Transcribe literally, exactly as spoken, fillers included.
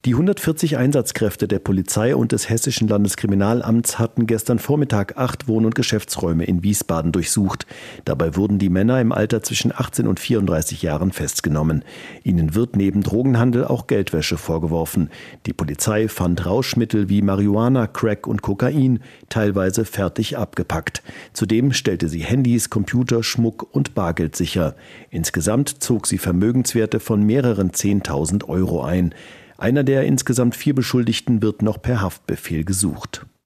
Die hundertvierzig Einsatzkräfte der Polizei und des Hessischen Landeskriminalamts hatten gestern Vormittag acht Wohn- und Geschäftsräume in Wiesbaden durchsucht. Dabei wurden die Männer im Alter zwischen achtzehn und vierunddreißig Jahren festgenommen. Ihnen wird neben Drogenhandel auch Geldwäsche vorgeworfen. Die Polizei fand Rauschmittel wie Marihuana, Crack und Kokain, teilweise fertig abgepackt. Zudem stellte sie Handys, Computer, Schmuck und Bargeld sicher. Insgesamt zog sie Vermögenswerte von mehreren zehntausend Euro ein. Einer der insgesamt vier Beschuldigten wird noch per Haftbefehl gesucht.